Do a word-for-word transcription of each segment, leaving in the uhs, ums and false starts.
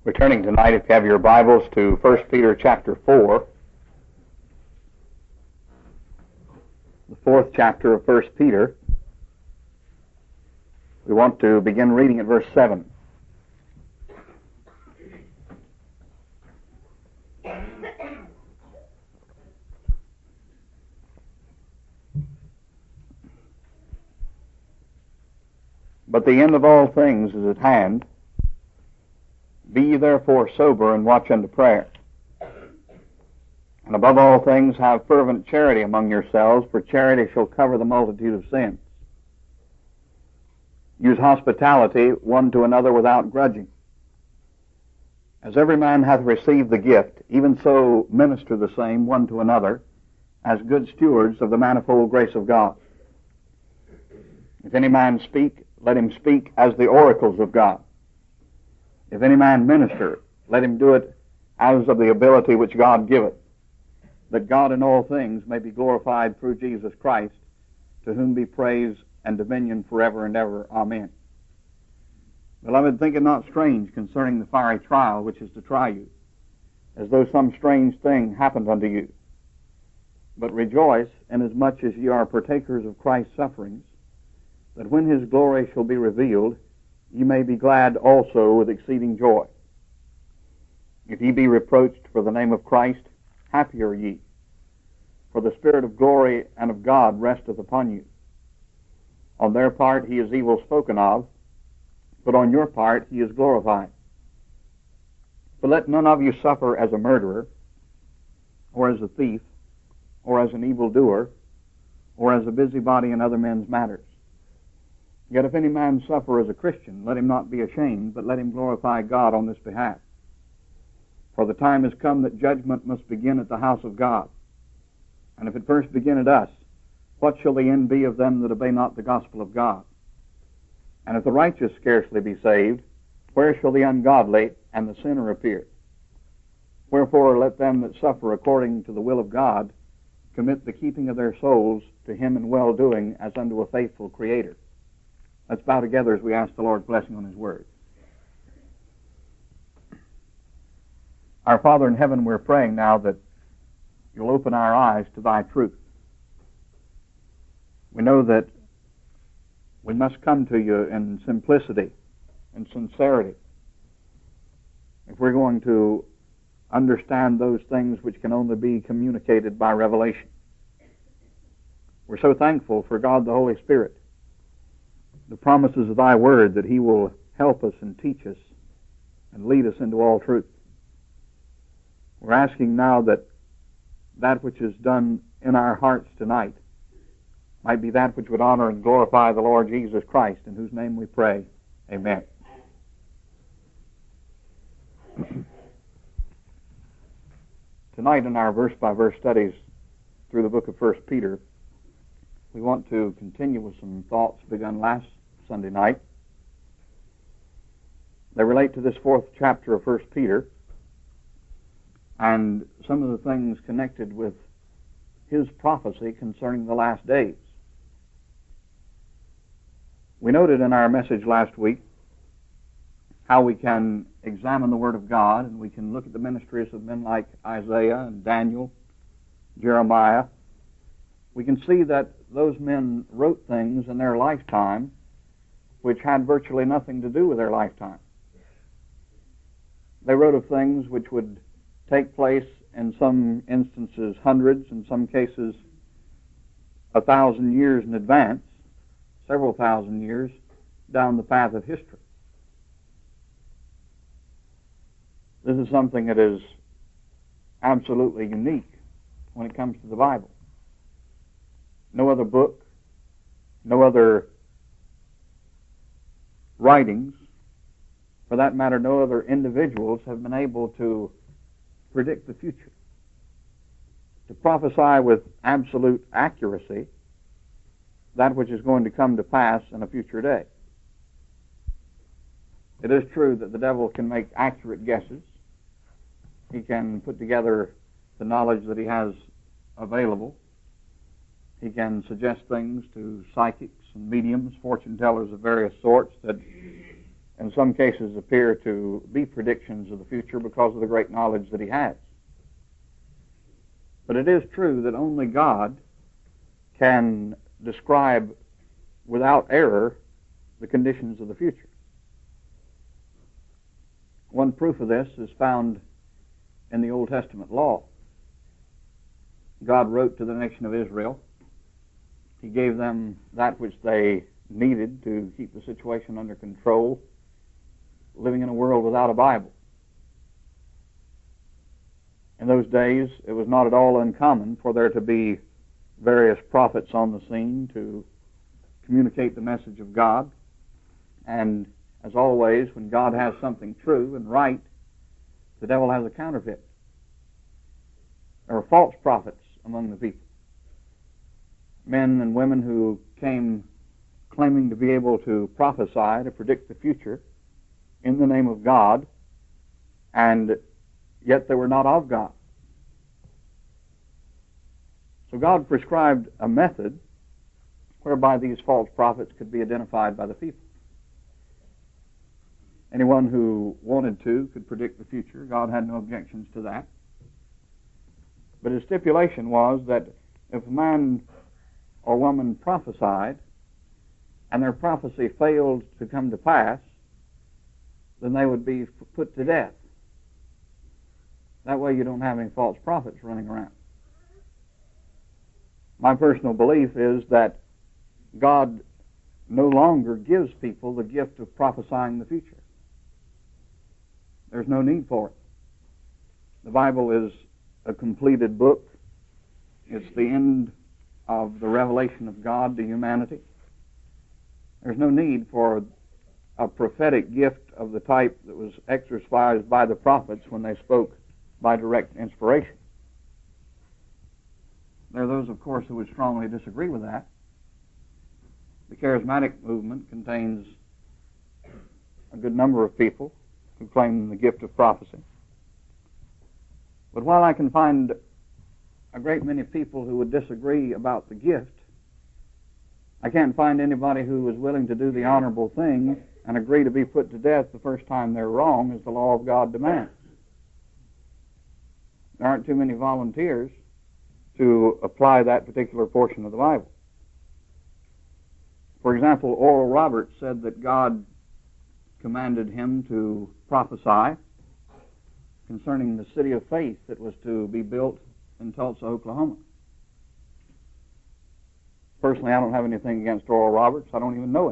We're turning tonight, if you have your Bibles, to First Peter chapter four. The fourth chapter of First Peter. We want to begin reading at verse seven. But the end of all things is at hand. Be ye therefore sober, and watch unto prayer. And above all things have fervent charity among yourselves, for charity shall cover the multitude of sins. Use hospitality one to another without grudging. As every man hath received the gift, even so minister the same one to another, as good stewards of the manifold grace of God. If any man speak, let him speak as the oracles of God. If any man minister, let him do it as of the ability which God giveth, that God in all things may be glorified through Jesus Christ, to whom be praise and dominion forever and ever. Amen. Beloved, think it not strange concerning the fiery trial which is to try you, as though some strange thing happened unto you. But rejoice, inasmuch as ye are partakers of Christ's sufferings, that when his glory shall be revealed, ye may be glad also with exceeding joy. If ye be reproached for the name of Christ, happy are ye, for the Spirit of glory and of God resteth upon you. On their part he is evil spoken of, but on your part he is glorified. But let none of you suffer as a murderer, or as a thief, or as an evildoer, or as a busybody in other men's matters. Yet if any man suffer as a Christian, let him not be ashamed, but let him glorify God on this behalf. For the time is come that judgment must begin at the house of God. And if it first begin at us, what shall the end be of them that obey not the gospel of God? And if the righteous scarcely be saved, where shall the ungodly and the sinner appear? Wherefore let them that suffer according to the will of God commit the keeping of their souls to him in well-doing as unto a faithful Creator. Let's bow together as we ask the Lord's blessing on his word. Our Father in heaven, we're praying now that you'll open our eyes to thy truth. We know that we must come to you in simplicity and sincerity if we're going to understand those things which can only be communicated by revelation. We're so thankful for God the Holy Spirit, the promises of thy word that he will help us and teach us and lead us into all truth. We're asking now that that which is done in our hearts tonight might be that which would honor and glorify the Lord Jesus Christ, in whose name we pray. Amen. Tonight in our verse-by-verse studies through the book of First Peter, we want to continue with some thoughts begun last Sunday night. They relate to this fourth chapter of First Peter and some of the things connected with his prophecy concerning the last days. We noted in our message last week how we can examine the Word of God, and we can look at the ministries of men like Isaiah and Daniel, Jeremiah. We can see that those men wrote things in their lifetime which had virtually nothing to do with their lifetime. They wrote of things which would take place in some instances hundreds, in some cases a thousand years in advance, several thousand years down the path of history. This is something that is absolutely unique when it comes to the Bible. No other book, no other writings, for that matter, no other individuals have been able to predict the future, to prophesy with absolute accuracy that which is going to come to pass in a future day. It is true that the devil can make accurate guesses. He can put together the knowledge that he has available. He can suggest things to psychics and mediums, fortune tellers of various sorts, that in some cases appear to be predictions of the future because of the great knowledge that he has. But it is true that only God can describe without error the conditions of the future. One proof of this is found in the Old Testament law. God wrote to the nation of Israel. He gave them that which they needed to keep the situation under control, living in a world without a Bible. In those days, it was not at all uncommon for there to be various prophets on the scene to communicate the message of God. And as always, when God has something true and right, the devil has a counterfeit. There were false prophets among the people. Men and women who came claiming to be able to prophesy, to predict the future in the name of God, and yet they were not of God. So God prescribed a method whereby these false prophets could be identified by the people. Anyone who wanted to could predict the future. God had no objections to that. But his stipulation was that if a man or woman prophesied and their prophecy failed to come to pass, then they would be put to death. That way you don't have any false prophets running around. My personal belief is that God no longer gives people the gift of prophesying the future. There's no need for it. The Bible is a completed book. It's the end of the revelation of God to humanity. There's no need for a prophetic gift of the type that was exercised by the prophets when they spoke by direct inspiration. There are those, of course, who would strongly disagree with that. The charismatic movement contains a good number of people who claim the gift of prophecy. But while I can find a great many people who would disagree about the gift, I can't find anybody who is willing to do the honorable thing and agree to be put to death the first time they're wrong, as the law of God demands. There aren't too many volunteers to apply that particular portion of the Bible. For example, Oral Roberts said that God commanded him to prophesy concerning the city of faith that was to be built in Tulsa, Oklahoma. Personally, I don't have anything against Oral Roberts. I don't even know him.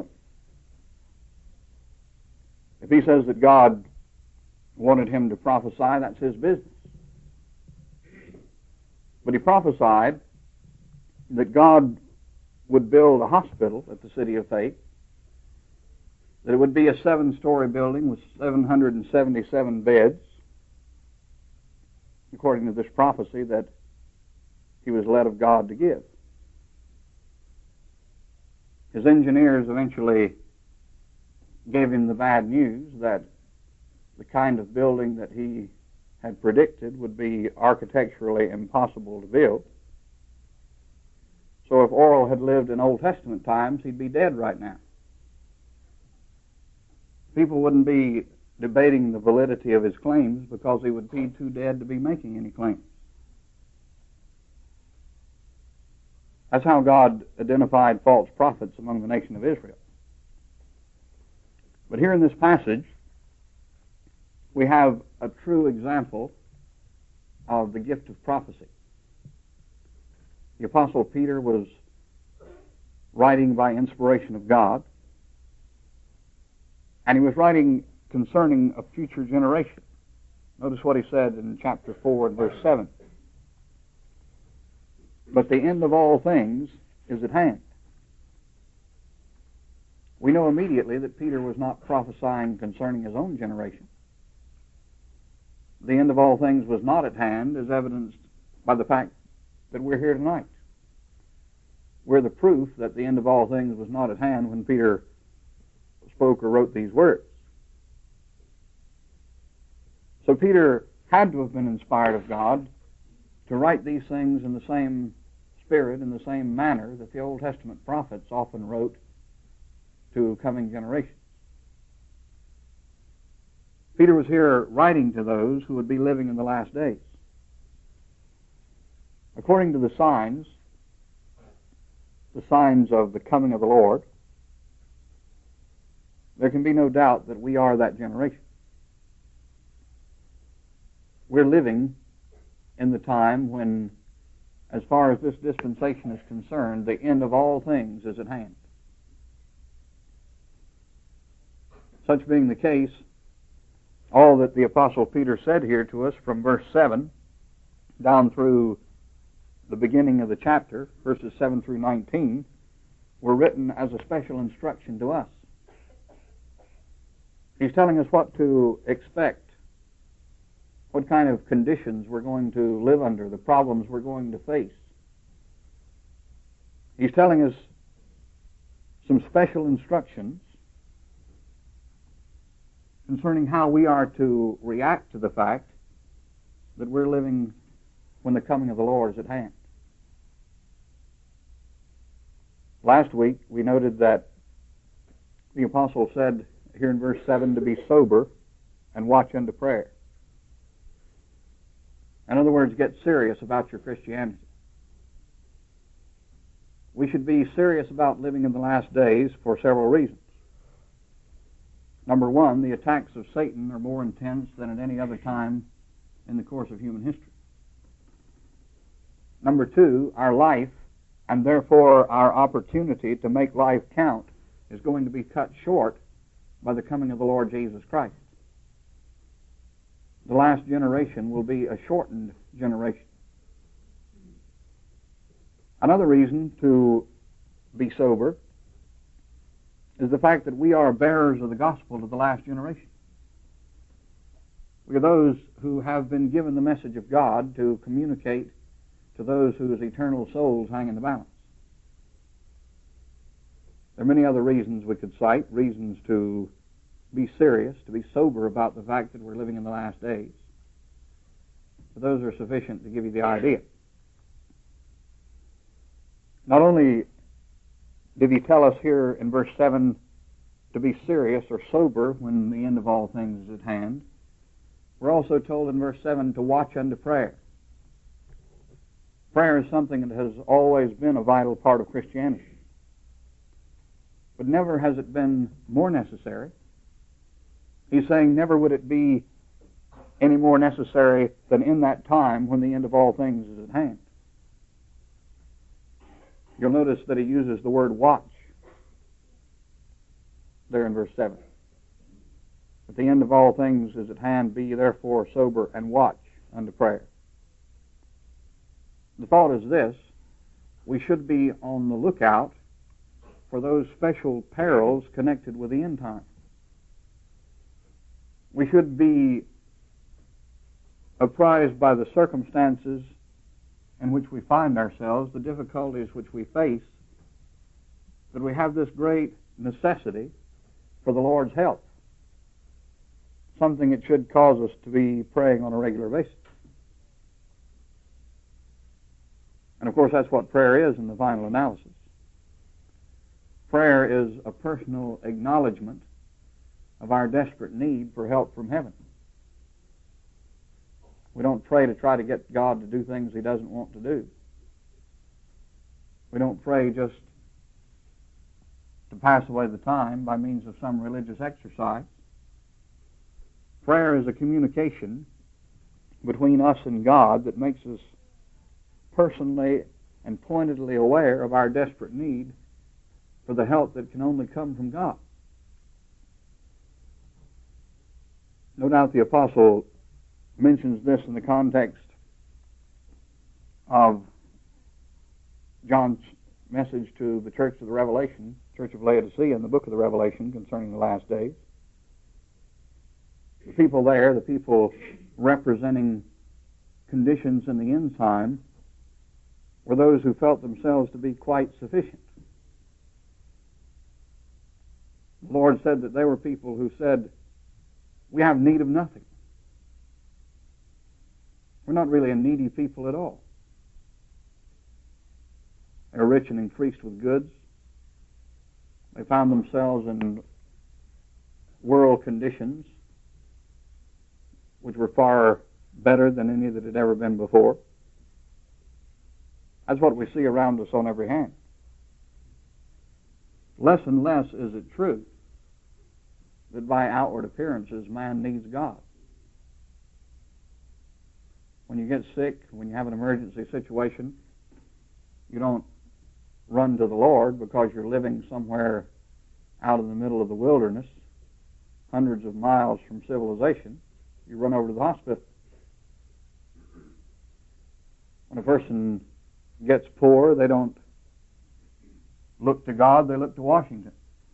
If he says that God wanted him to prophesy, that's his business. But he prophesied that God would build a hospital at the city of faith, that it would be a seven-story building with seven hundred seventy-seven beds, according to this prophecy that he was led of God to give. His engineers eventually gave him the bad news that the kind of building that he had predicted would be architecturally impossible to build. So if Oral had lived in Old Testament times, he'd be dead right now. People wouldn't be debating the validity of his claims because he would be too dead to be making any claims. That's how God identified false prophets among the nation of Israel. But here in this passage, we have a true example of the gift of prophecy. The Apostle Peter was writing by inspiration of God, and he was writing concerning a future generation. Notice what he said in chapter four and verse seven. But the end of all things is at hand. We know immediately that Peter was not prophesying concerning his own generation. The end of all things was not at hand, as evidenced by the fact that we're here tonight. We're the proof that the end of all things was not at hand when Peter spoke or wrote these words. So Peter had to have been inspired of God to write these things in the same spirit, in the same manner that the Old Testament prophets often wrote to coming generations. Peter was here writing to those who would be living in the last days. According to the signs, the signs of the coming of the Lord, there can be no doubt that we are that generation. We're living in the time when, as far as this dispensation is concerned, the end of all things is at hand. Such being the case, all that the Apostle Peter said here to us from verse seven down through the beginning of the chapter, verses seven through nineteen, were written as a special instruction to us. He's telling us what to expect, what kind of conditions we're going to live under, the problems we're going to face. He's telling us some special instructions concerning how we are to react to the fact that we're living when the coming of the Lord is at hand. Last week we noted that the apostle said here in verse seven to be sober and watch unto prayer. In other words, get serious about your Christianity. We should be serious about living in the last days for several reasons. Number one, the attacks of Satan are more intense than at any other time in the course of human history. Number two, our life, and therefore our opportunity to make life count, is going to be cut short by the coming of the Lord Jesus Christ. The last generation will be a shortened generation. Another reason to be sober is the fact that we are bearers of the gospel to the last generation. We are those who have been given the message of God to communicate to those whose eternal souls hang in the balance. There are many other reasons we could cite, reasons to be serious, to be sober about the fact that we're living in the last days. But those are sufficient to give you the idea. Not only did he tell us here in verse seven to be serious or sober when the end of all things is at hand, we're also told in verse seven to watch unto prayer. Prayer is something that has always been a vital part of Christianity. But never has it been more necessary. He's saying never would it be any more necessary than in that time when the end of all things is at hand. You'll notice that he uses the word watch there in verse seven. At the end of all things is at hand, be therefore sober and watch unto prayer. The thought is this: we should be on the lookout for those special perils connected with the end time. We should be apprised by the circumstances in which we find ourselves, the difficulties which we face, that we have this great necessity for the Lord's help, something that should cause us to be praying on a regular basis. And of course that's what prayer is in the final analysis. Prayer is a personal acknowledgement of our desperate need for help from heaven. We don't pray to try to get God to do things He doesn't want to do. We don't pray just to pass away the time by means of some religious exercise. Prayer is a communication between us and God that makes us personally and pointedly aware of our desperate need for the help that can only come from God. No doubt the apostle mentions this in the context of John's message to the church of the Revelation, church of Laodicea, in the book of the Revelation concerning the last days. The people there, the people representing conditions in the end time, were those who felt themselves to be quite sufficient. The Lord said that they were people who said, we have need of nothing. We're not really a needy people at all. They were rich and increased with goods. They found themselves in world conditions which were far better than any that had ever been before. That's what we see around us on every hand. Less and less is it true that by outward appearances man needs God. When you get sick, when you have an emergency situation, you don't run to the Lord because you're living somewhere out in the middle of the wilderness, hundreds of miles from civilization. You run over to the hospital. When a person gets poor, they don't look to God, they look to Washington.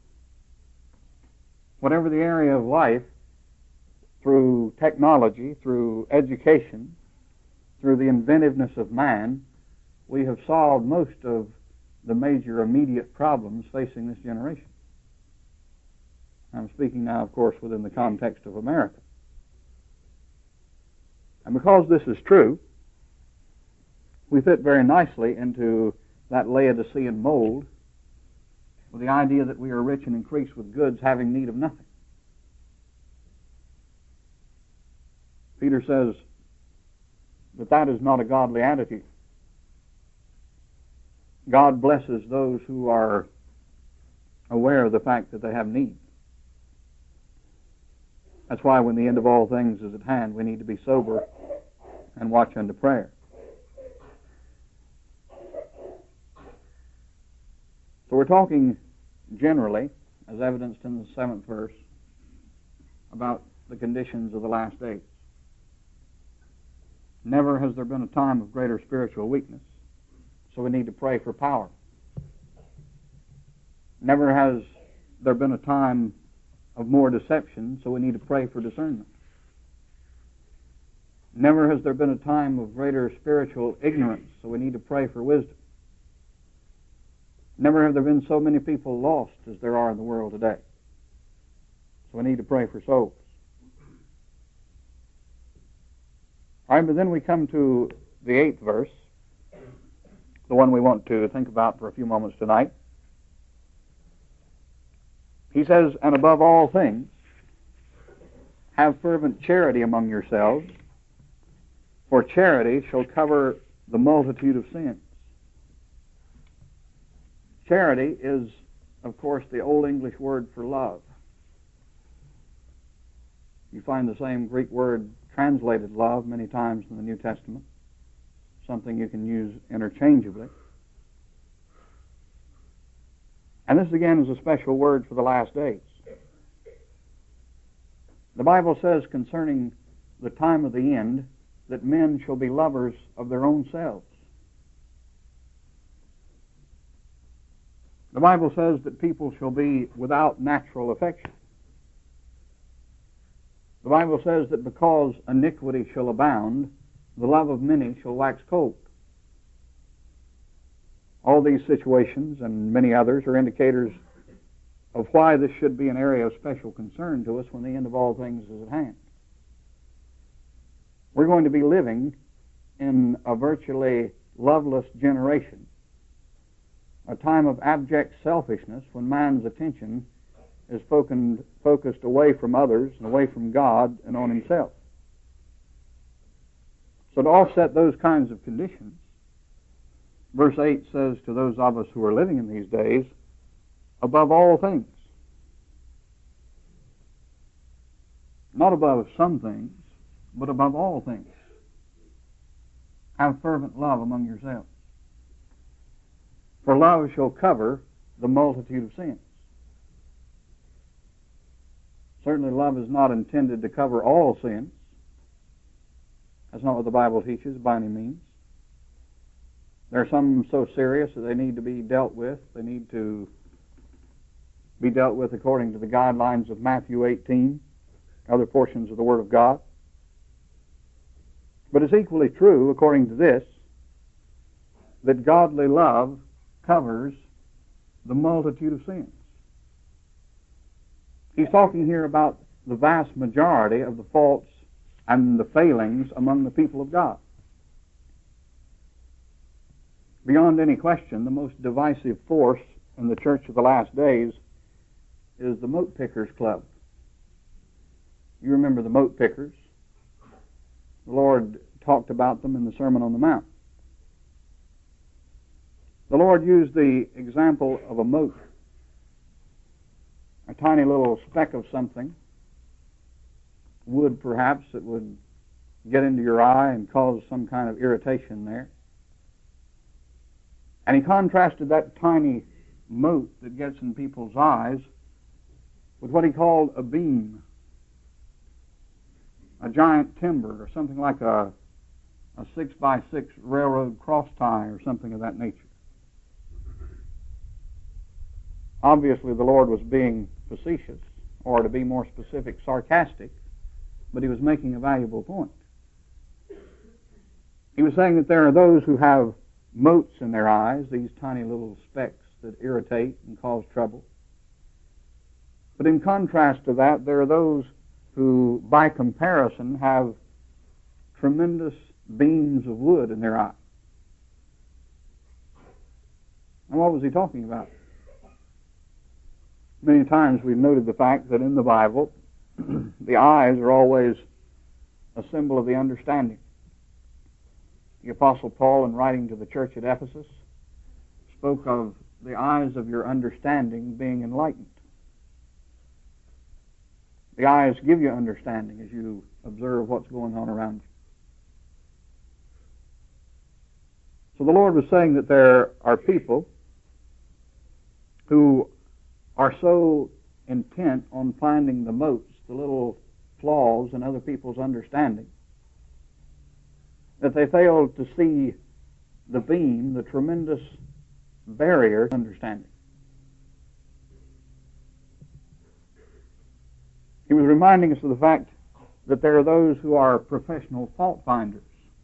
Whatever the area of life, through technology, through education, through the inventiveness of man, we have solved most of the major immediate problems facing this generation. I'm speaking now, of course, within the context of America. And because this is true, we fit very nicely into that Laodicean mold with the idea that we are rich and increased with goods, having need of nothing. Peter says that that is not a godly attitude. God blesses those who are aware of the fact that they have need. That's why when the end of all things is at hand, we need to be sober and watch unto prayer. So we're talking generally, as evidenced in the seventh verse, about the conditions of the last days. Never has there been a time of greater spiritual weakness, so we need to pray for power. Never has there been a time of more deception, so we need to pray for discernment. Never has there been a time of greater spiritual ignorance, so we need to pray for wisdom. Never have there been so many people lost as there are in the world today, so we need to pray for souls. All right, but then we come to the eighth verse, the one we want to think about for a few moments tonight. He says, and above all things, have fervent charity among yourselves, for charity shall cover the multitude of sins. Charity is, of course, the Old English word for love. You find the same Greek word translated love many times in the New Testament, something you can use interchangeably. And this again is a special word for the last days. The Bible says concerning the time of the end that men shall be lovers of their own selves. The Bible says that people shall be without natural affection. The Bible says that because iniquity shall abound, the love of many shall wax cold. All these situations and many others are indicators of why this should be an area of special concern to us when the end of all things is at hand. We're going to be living in a virtually loveless generation, a time of abject selfishness when man's attention is focused away from others and away from God and on himself. So to offset those kinds of conditions, verse eight says to those of us who are living in these days, above all things. Not above some things, but above all things. Have fervent love among yourselves. For love shall cover the multitude of sins. Certainly love is not intended to cover all sins. That's not what the Bible teaches by any means. There are some so serious that they need to be dealt with. They need to be dealt with according to the guidelines of Matthew eighteen, other portions of the Word of God. But it's equally true, according to this, that godly love covers the multitude of sins. He's talking here about the vast majority of the faults and the failings among the people of God. Beyond any question, the most divisive force in the church of the last days is the Mote Pickers Club. You remember the Mote Pickers, The Lord talked about them in the Sermon on the Mount. The Lord used the example of a mote, a tiny little speck of something, wood perhaps, that would get into your eye and cause some kind of irritation there. And he contrasted that tiny mote that gets in people's eyes with what he called a beam, a giant timber, or something like a, a six by six railroad cross tie or something of that nature. Obviously, the Lord was being facetious, or to be more specific, sarcastic, but he was making a valuable point. He was saying that there are those who have motes in their eyes, these tiny little specks that irritate and cause trouble. But in contrast to that, there are those who, by comparison, have tremendous beams of wood in their eye. And what was he talking about? Many times we've noted the fact that in the Bible, the eyes are always a symbol of the understanding. The Apostle Paul, in writing to the church at Ephesus, spoke of the eyes of your understanding being enlightened. The eyes give you understanding as you observe what's going on around you. So the Lord was saying that there are people who are so intent on finding the motes, the little flaws in other people's understanding, that they fail to see the beam, the tremendous barrier to understanding. He was reminding us of the fact that there are those who are professional fault finders.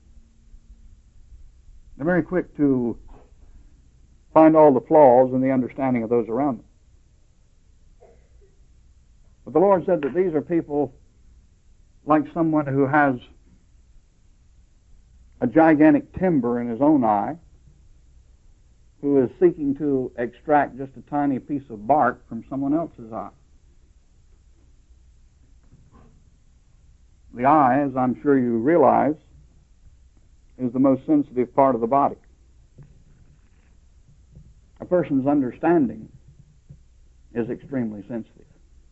They're very quick to find all the flaws in the understanding of those around them. But the Lord said that these are people like someone who has a gigantic timber in his own eye, who is seeking to extract just a tiny piece of bark from someone else's eye. The eye, as I'm sure you realize, is the most sensitive part of the body. A person's understanding is extremely sensitive.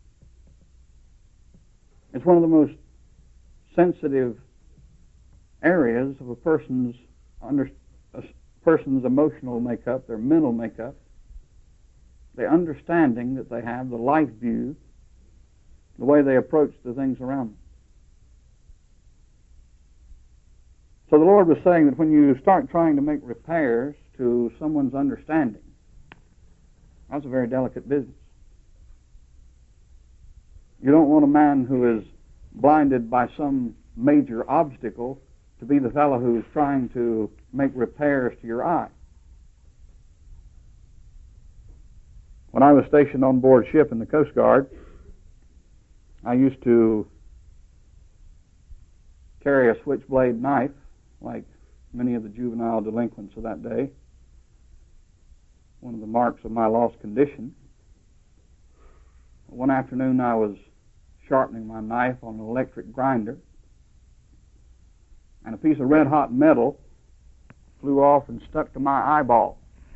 It's one of the most sensitive areas of a person's under, a person's emotional makeup, their mental makeup, the understanding that they have, the life view, the way they approach the things around them. So the Lord was saying that when you start trying to make repairs to someone's understanding, that's a very delicate business. You don't want a man who is blinded by some major obstacle to be the fellow who is trying to make repairs to your eye. When I was stationed on board ship in the Coast Guard, I used to carry a switchblade knife, like many of the juvenile delinquents of that day. One of the marks of my lost condition. One afternoon I was sharpening my knife on an electric grinder, and a piece of red-hot metal flew off and stuck to my eyeball.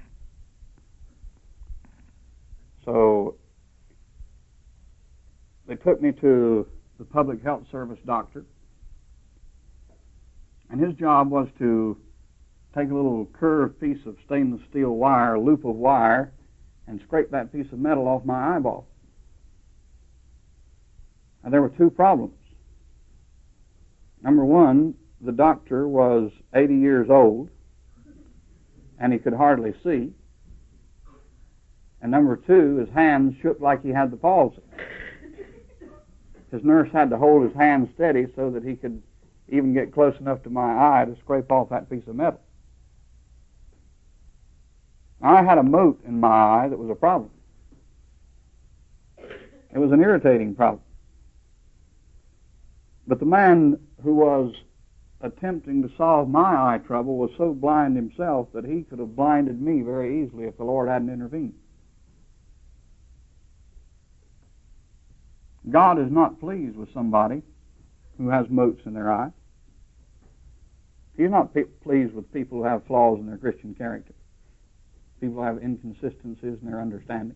So they took me to the public health service doctor, and his job was to take a little curved piece of stainless steel wire, a loop of wire, and scrape that piece of metal off my eyeball. And there were two problems. Number one, the doctor was eighty years old, and he could hardly see. And number two, his hands shook like he had the palsy. His nurse had to hold his hand steady so that he could even get close enough to my eye to scrape off that piece of metal. I had a mote in my eye that was a problem. It was an irritating problem. But the man who was attempting to solve my eye trouble was so blind himself that he could have blinded me very easily if the Lord hadn't intervened. God is not pleased with somebody who has motes in their eye. He's not pe- pleased with people who have flaws in their Christian character, people who have inconsistencies in their understanding.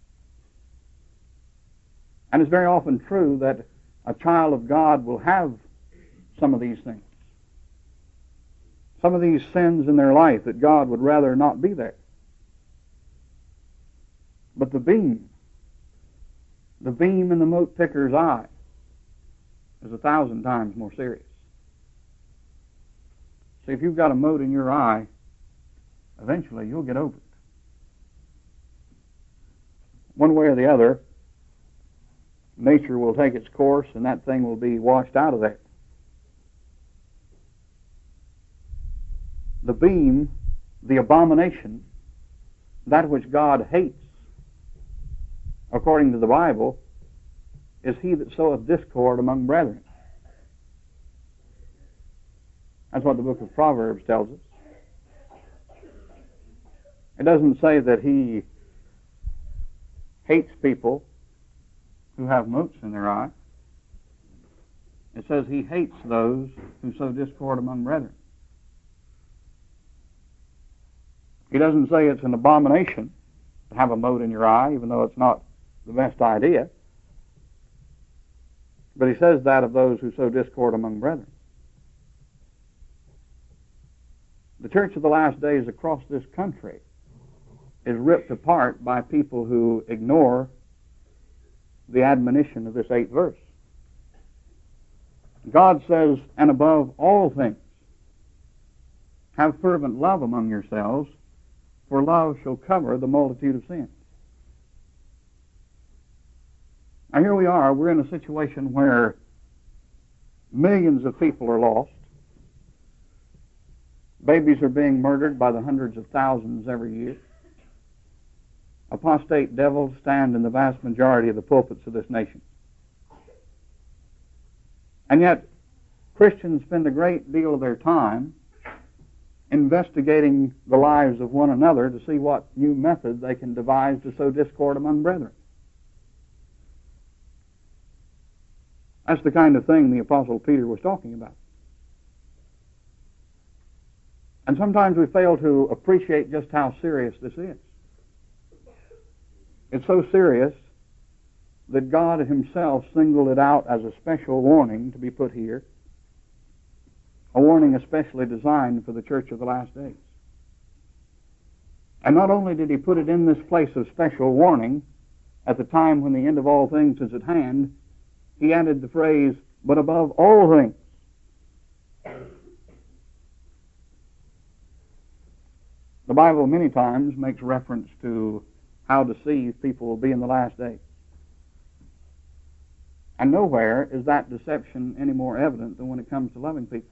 And it's very often true that a child of God will have some of these things, some of these sins in their life that God would rather not be there. But the beam, the beam in the mote picker's eye is a thousand times more serious. See, if you've got a mote in your eye, eventually you'll get over it. One way or the other, nature will take its course and that thing will be washed out of there. The beam, the abomination, that which God hates, according to the Bible, is he that soweth discord among brethren. That's what the book of Proverbs tells us. It doesn't say that he hates people who have motes in their eye. It says he hates those who sow discord among brethren. He doesn't say it's an abomination to have a mote in your eye, even though it's not the best idea. But he says that of those who sow discord among brethren. The church of the last days across this country is ripped apart by people who ignore the admonition of this eighth verse. God says, and above all things, have fervent love among yourselves, for love shall cover the multitude of sins. Now here we are, we're in a situation where millions of people are lost. Babies are being murdered by the hundreds of thousands every year. Apostate devils stand in the vast majority of the pulpits of this nation. And yet, Christians spend a great deal of their time investigating the lives of one another to see what new method they can devise to sow discord among brethren. That's the kind of thing the Apostle Peter was talking about. And sometimes we fail to appreciate just how serious this is. It's so serious that God himself singled it out as a special warning to be put here, a warning especially designed for the church of the last days. And not only did he put it in this place of special warning at the time when the end of all things is at hand, he added the phrase, but above all things. The Bible many times makes reference to how deceived people will be in the last days. And nowhere is that deception any more evident than when it comes to loving people.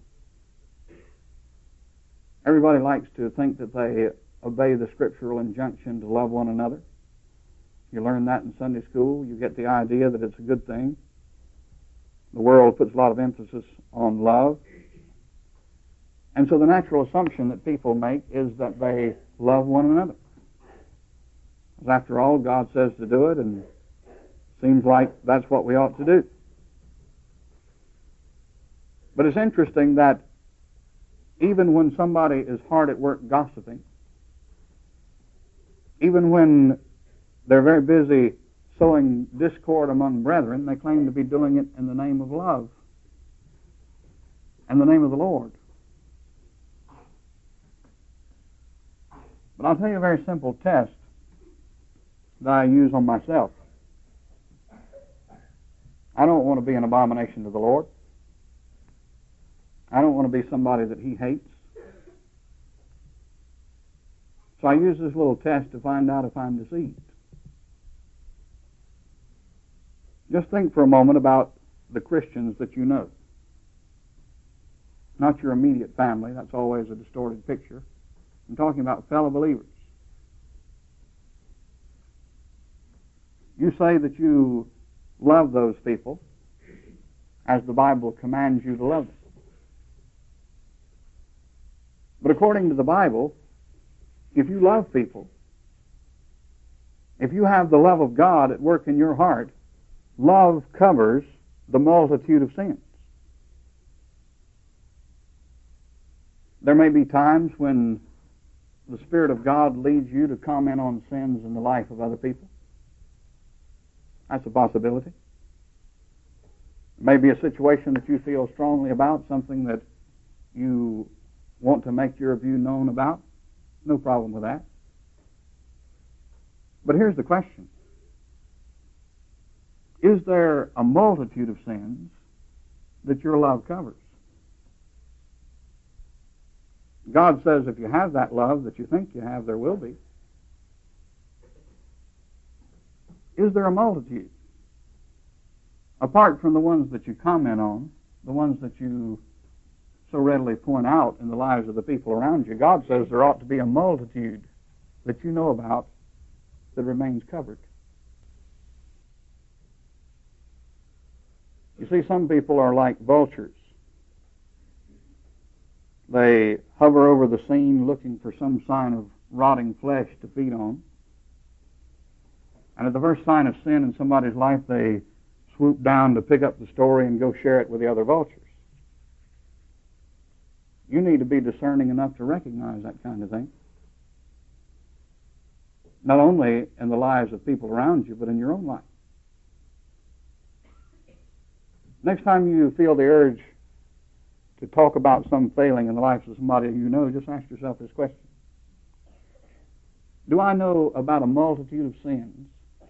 Everybody likes to think that they obey the scriptural injunction to love one another. You learn that in Sunday school. You get the idea that it's a good thing. The world puts a lot of emphasis on love. And so the natural assumption that people make is that they love one another. Because after all, God says to do it, and it seems like that's what we ought to do. But it's interesting that even when somebody is hard at work gossiping, even when they're very busy sowing discord among brethren, they claim to be doing it in the name of love, in the name of the Lord. But I'll tell you a very simple test that I use on myself. I don't want to be an abomination to the Lord. I don't want to be somebody that he hates. So I use this little test to find out if I'm deceived. Just think for a moment about the Christians that you know. Not your immediate family. That's always a distorted picture. I'm talking about fellow believers. You say that you love those people as the Bible commands you to love them. But according to the Bible, if you love people, if you have the love of God at work in your heart, love covers the multitude of sins. There may be times when the Spirit of God leads you to comment on sins in the life of other people. That's a possibility. It may be a situation that you feel strongly about, something that you want to make your view known about. No problem with that. But here's the question. Is there a multitude of sins that your love covers? God says if you have that love that you think you have, there will be. Is there a multitude? Apart from the ones that you comment on, the ones that you so readily point out in the lives of the people around you, God says there ought to be a multitude that you know about that remains covered. You see, some people are like vultures. They hover over the scene looking for some sign of rotting flesh to feed on. And at the first sign of sin in somebody's life, they swoop down to pick up the story and go share it with the other vultures. You need to be discerning enough to recognize that kind of thing. Not only in the lives of people around you, but in your own life. Next time you feel the urge to talk about some failing in the life of somebody you know, just ask yourself this question. Do I know about a multitude of sins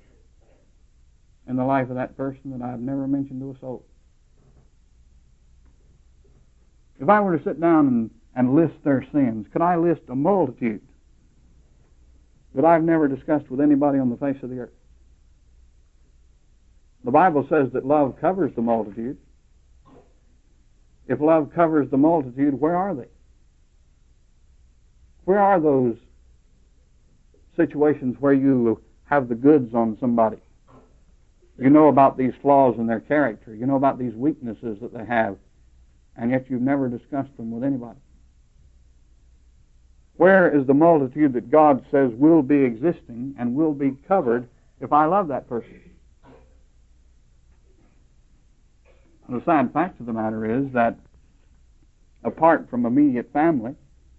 in the life of that person that I've never mentioned to a soul? If I were to sit down and, and list their sins, could I list a multitude that I've never discussed with anybody on the face of the earth? The Bible says that love covers the multitude. If love covers the multitude, where are they? Where are those situations where you have the goods on somebody? You know about these flaws in their character. You know about these weaknesses that they have, and yet you've never discussed them with anybody. Where is the multitude that God says will be existing and will be covered if I love that person? The sad fact of the matter is that apart from immediate family,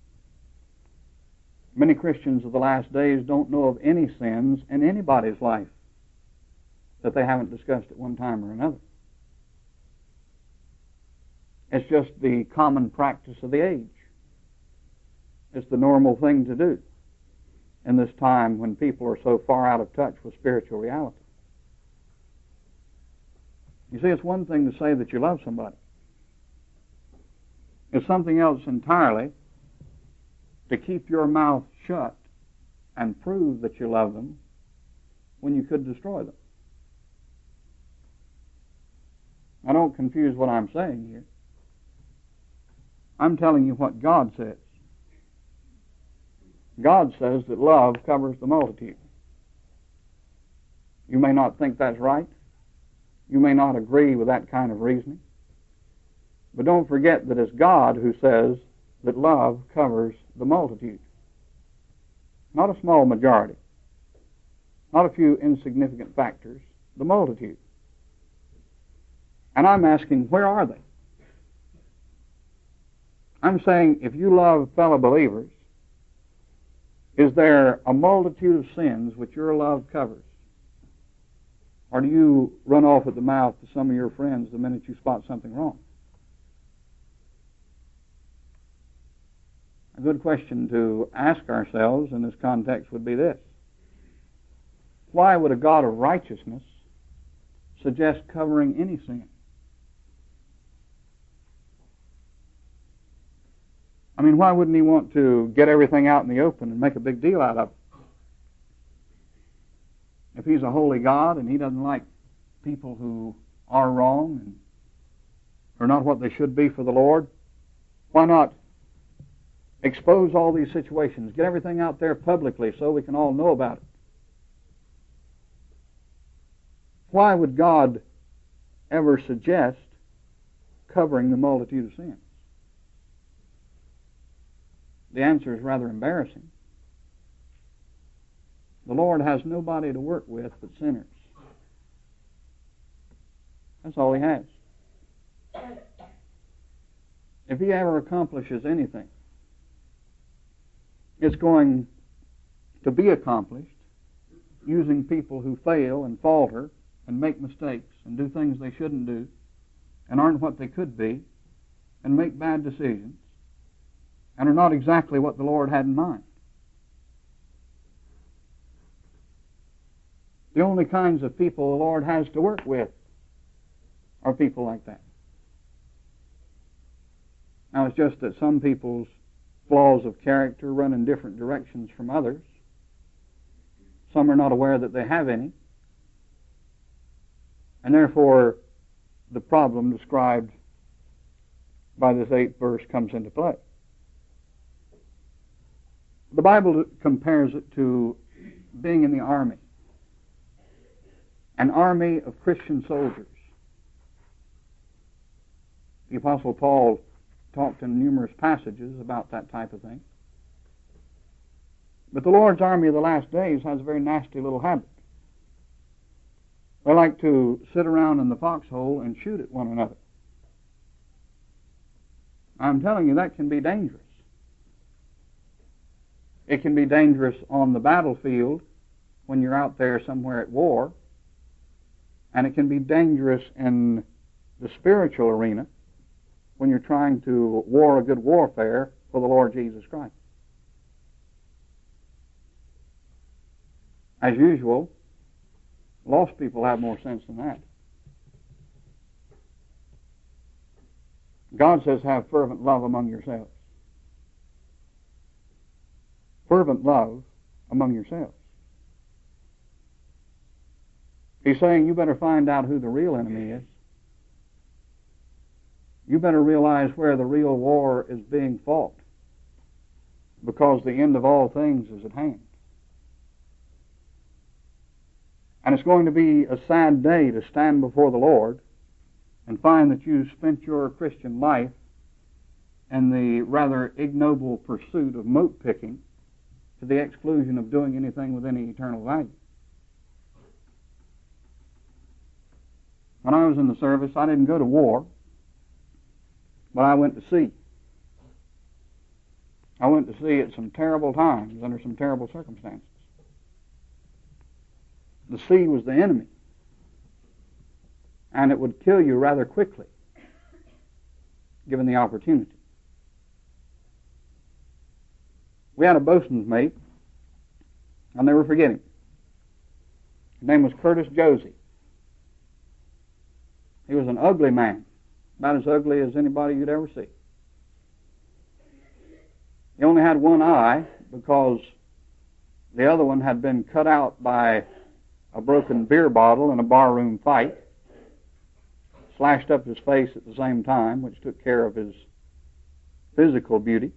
many Christians of the last days don't know of any sins in anybody's life that they haven't discussed at one time or another. It's just the common practice of the age. It's the normal thing to do in this time when people are so far out of touch with spiritual reality. You see, it's one thing to say that you love somebody. It's something else entirely to keep your mouth shut and prove that you love them when you could destroy them. Now, don't confuse what I'm saying here. I'm telling you what God says. God says that love covers the multitude. You may not think that's right. You may not agree with that kind of reasoning. But don't forget that it's God who says that love covers the multitude. Not a small majority. Not a few insignificant factors. The multitude. And I'm asking, where are they? I'm saying, if you love fellow believers, is there a multitude of sins which your love covers? Or do you run off at the mouth to some of your friends the minute you spot something wrong? A good question to ask ourselves in this context would be this. Why would a God of righteousness suggest covering any sin? I mean, why wouldn't he want to get everything out in the open and make a big deal out of it? If he's a holy God and he doesn't like people who are wrong and are not what they should be for the Lord, why not expose all these situations, get everything out there publicly so we can all know about it? Why would God ever suggest covering the multitude of sins? The answer is rather embarrassing. The Lord has nobody to work with but sinners. That's all he has. If he ever accomplishes anything, It's going to be accomplished using people who fail and falter and make mistakes and do things they shouldn't do and aren't what they could be and make bad decisions and are not exactly what the Lord had in mind. The only kinds of people the Lord has to work with are people like that. Now, it's just that some people's flaws of character run in different directions from others. Some are not aware that they have any. And therefore, the problem described by this eighth verse comes into play. The Bible compares it to being in the army. An army of Christian soldiers. The Apostle Paul talked in numerous passages about that type of thing. But the Lord's army of the last days has a very nasty little habit. They like to sit around in the foxhole and shoot at one another. I'm telling you, that can be dangerous. It can be dangerous on the battlefield when you're out there somewhere at war, and it can be dangerous in the spiritual arena when you're trying to war a good warfare for the Lord Jesus Christ. As usual, lost people have more sense than that. God says, have fervent love among yourselves. Fervent love among yourselves. He's saying you better find out who the real enemy is. You better realize where the real war is being fought, because the end of all things is at hand. And it's going to be a sad day to stand before the Lord and find that you spent your Christian life in the rather ignoble pursuit of mote picking to the exclusion of doing anything with any eternal value. When I was in the service, I didn't go to war, but I went to sea. I went to sea at some terrible times, under some terrible circumstances. The sea was the enemy, and it would kill you rather quickly, given the opportunity. We had a bosun's mate. I'll never forget him. His name was Curtis Josie. He was an ugly man, about as ugly as anybody you'd ever see. He only had one eye because the other one had been cut out by a broken beer bottle in a barroom fight, slashed up his face at the same time, which took care of his physical beauty.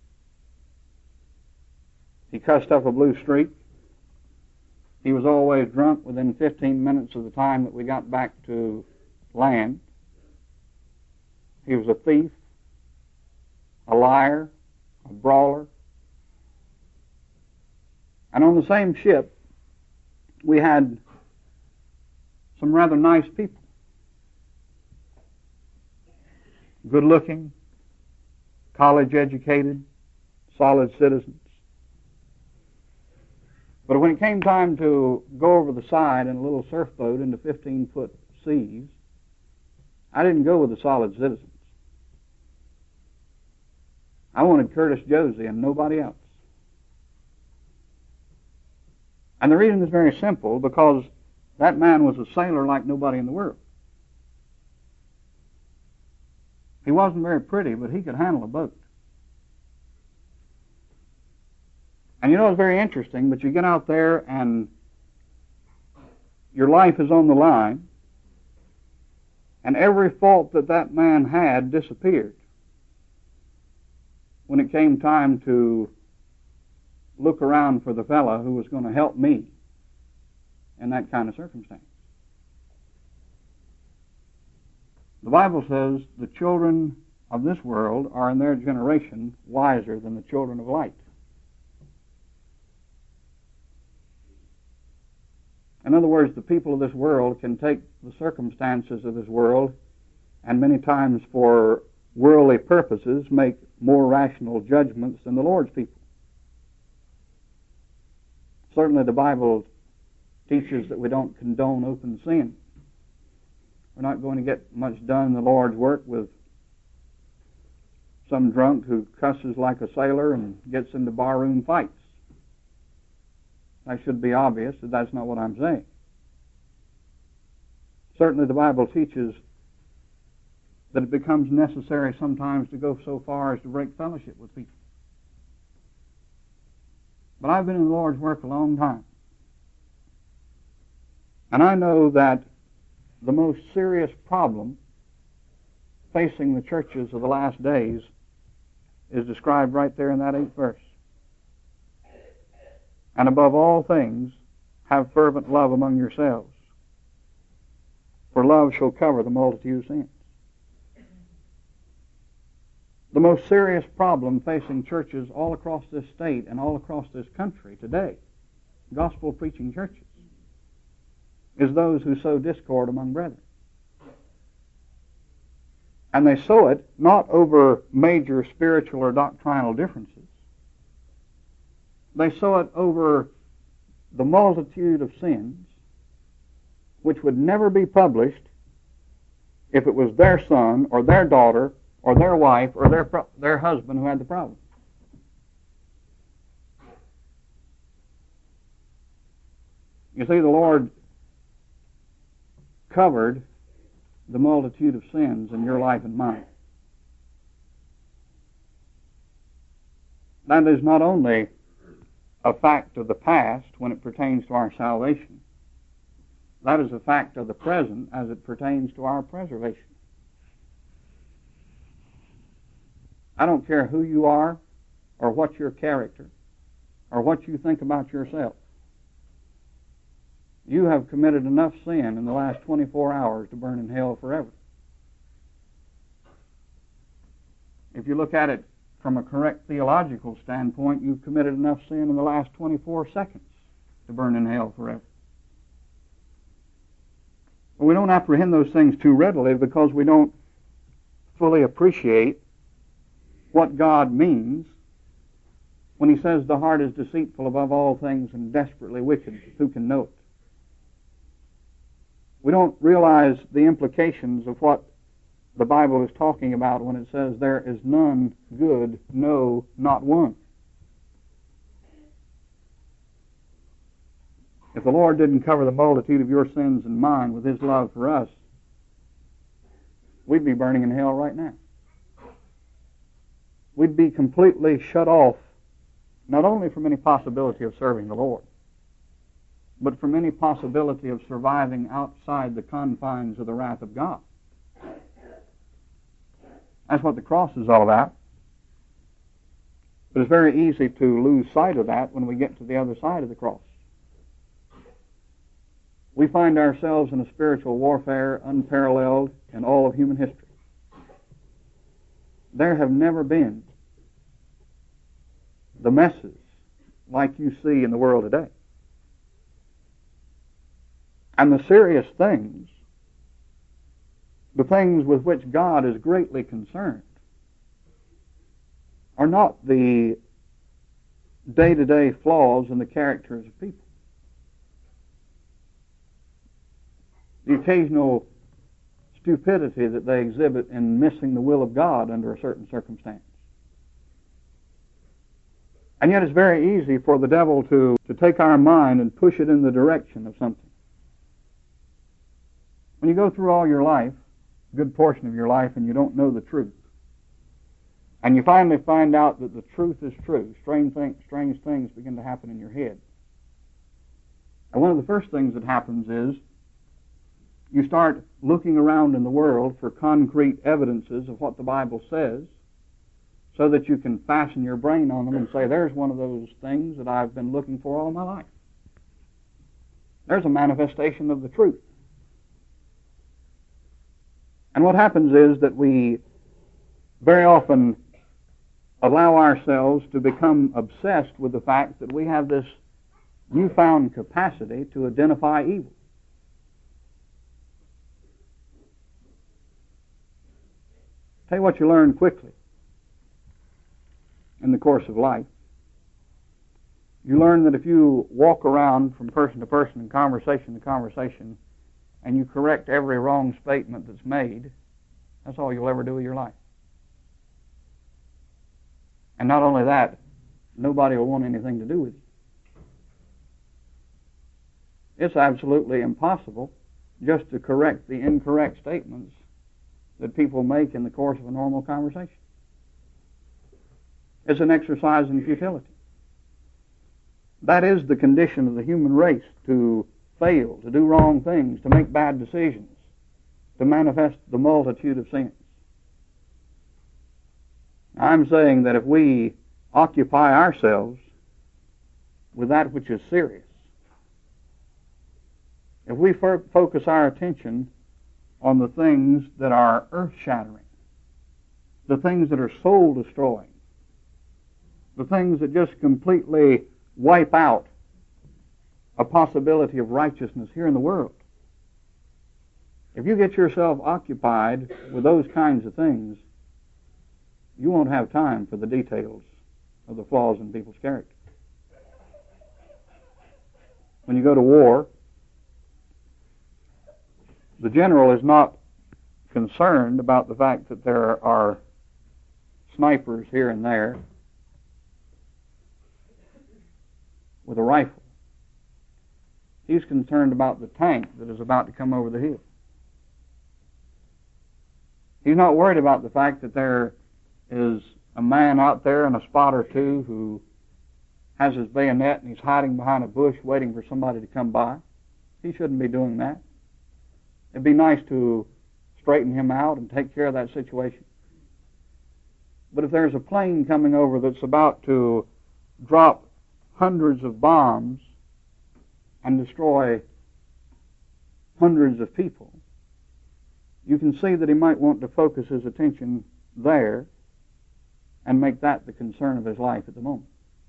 He cussed up a blue streak. He was always drunk within fifteen minutes of the time that we got back to land. He was a thief, a liar, a brawler. And on the same ship, we had some rather nice people. Good-looking, college-educated, solid citizens. But when it came time to go over the side in a little surf boat into fifteen-foot seas, I didn't go with the solid citizens. I wanted Curtis Josie and nobody else. And the reason is very simple, because that man was a sailor like nobody in the world. He wasn't very pretty, but he could handle a boat. And you know, it's very interesting, but you get out there and your life is on the line, and every fault that that man had disappeared when it came time to look around for the fellow who was going to help me in that kind of circumstance. The Bible says the children of this world are in their generation wiser than the children of light. In other words, the people of this world can take the circumstances of this world and many times for worldly purposes make more rational judgments than the Lord's people. Certainly the Bible teaches that we don't condone open sin. We're not going to get much done in the Lord's work with some drunk who cusses like a sailor and gets into barroom fights. That should be obvious that that's not what I'm saying. Certainly the Bible teaches that it becomes necessary sometimes to go so far as to break fellowship with people. But I've been in the Lord's work a long time. And I know that the most serious problem facing the churches of the last days is described right there in that eighth verse. And above all things, have fervent love among yourselves, for love shall cover the multitude of sins. The most serious problem facing churches all across this state and all across this country today, gospel-preaching churches, is those who sow discord among brethren. And they sow it not over major spiritual or doctrinal differences. They sow it over the multitude of sins which would never be published if it was their son or their daughter or their wife or their pro- their husband who had the problem. You see, the Lord covered the multitude of sins in your life and mine. That is not only a fact of the past when it pertains to our salvation. That is a fact of the present as it pertains to our preservation. I don't care who you are or what your character or what you think about yourself. You have committed enough sin in the last twenty-four hours to burn in hell forever. If you look at it from a correct theological standpoint, you've committed enough sin in the last twenty-four seconds to burn in hell forever. But we don't apprehend those things too readily because we don't fully appreciate what God means when He says the heart is deceitful above all things and desperately wicked. Who can know it? We don't realize the implications of what the Bible is talking about when it says there is none good, no, not one. If the Lord didn't cover the multitude of your sins and mine with His love for us, we'd be burning in hell right now. We'd be completely shut off, not only from any possibility of serving the Lord, but from any possibility of surviving outside the confines of the wrath of God. That's what the cross is all about. But it's very easy to lose sight of that when we get to the other side of the cross. We find ourselves in a spiritual warfare unparalleled in all of human history. There have never been the messes like you see in the world today. And the serious things, the things with which God is greatly concerned, are not the day-to-day flaws in the characters of people. The occasional stupidity that they exhibit in missing the will of God under a certain circumstance. And yet it's very easy for the devil to, to take our mind and push it in the direction of something. When you go through all your life, a good portion of your life, and you don't know the truth, and you finally find out that the truth is true, strange, thing, strange things begin to happen in your head. And one of the first things that happens is you start looking around in the world for concrete evidences of what the Bible says so that you can fasten your brain on them and say, there's one of those things that I've been looking for all my life. There's a manifestation of the truth. And what happens is that we very often allow ourselves to become obsessed with the fact that we have this newfound capacity to identify evil. Tell you what you learn quickly in the course of life. You learn that if you walk around from person to person and conversation to conversation and you correct every wrong statement that's made, that's all you'll ever do with your life. And not only that, nobody will want anything to do with you. It's absolutely impossible just to correct the incorrect statements that people make in the course of a normal conversation. It's an exercise in futility. That is the condition of the human race, to fail, to do wrong things, to make bad decisions, to manifest the multitude of sins. I'm saying that if we occupy ourselves with that which is serious, if we focus our attention on the things that are earth-shattering, the things that are soul-destroying, the things that just completely wipe out a possibility of righteousness here in the world, if you get yourself occupied with those kinds of things, you won't have time for the details of the flaws in people's character. When you go to war, the general is not concerned about the fact that there are snipers here and there with a rifle. He's concerned about the tank that is about to come over the hill. He's not worried about the fact that there is a man out there in a spot or two who has his bayonet and he's hiding behind a bush waiting for somebody to come by. He shouldn't be doing that. It'd be nice to straighten him out and take care of that situation. But if there's a plane coming over that's about to drop hundreds of bombs and destroy hundreds of people, you can see that he might want to focus his attention there and make that the concern of his life at the moment.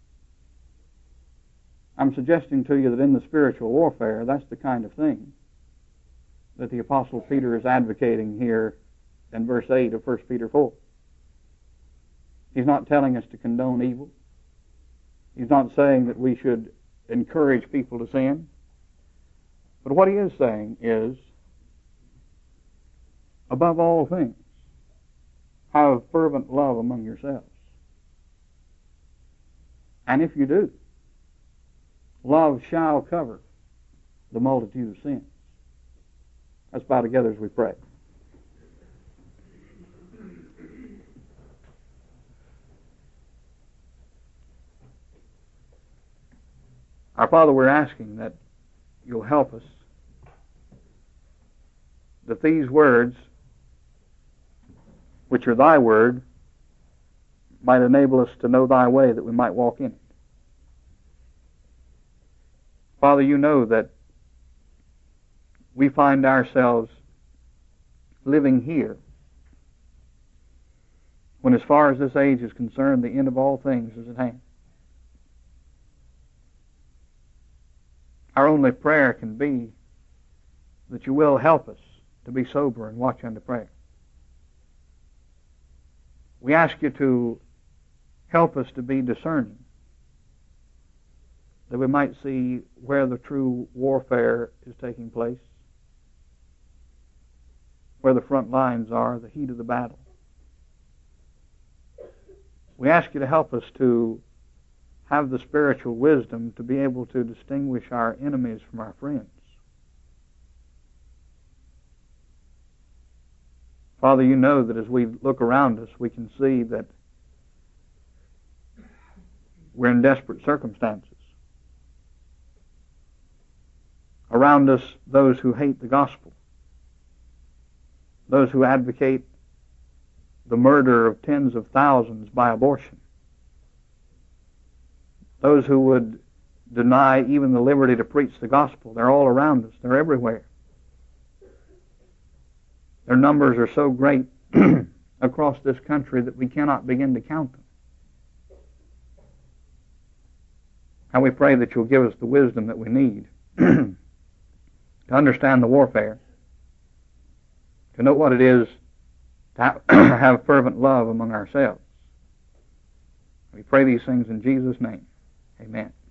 I'm suggesting to you that in the spiritual warfare, that's the kind of thing that the Apostle Peter is advocating here in verse eight of First Peter four. He's not telling us to condone evil. He's not saying that we should encourage people to sin. But what he is saying is, above all things, have fervent love among yourselves. And if you do, love shall cover the multitude of sins. Let's bow together as we pray. Our Father, we're asking that you'll help us, that these words, which are thy word, might enable us to know thy way, that we might walk in it. Father, you know that we find ourselves living here when, as far as this age is concerned, the end of all things is at hand. Our only prayer can be that you will help us to be sober and watch unto prayer. We ask you to help us to be discerning, that we might see where the true warfare is taking place, where the front lines are, the heat of the battle. We ask you to help us to have the spiritual wisdom to be able to distinguish our enemies from our friends. Father, you know that as we look around us, we can see that we're in desperate circumstances. Around us, those who hate the gospel, those who advocate the murder of tens of thousands by abortion, those who would deny even the liberty to preach the gospel. They're all around us. They're everywhere. Their numbers are so great across this country that we cannot begin to count them. And we pray that you'll give us the wisdom that we need to understand the warfare, to know what it is to have fervent love among ourselves. We pray these things in Jesus' name. Amen.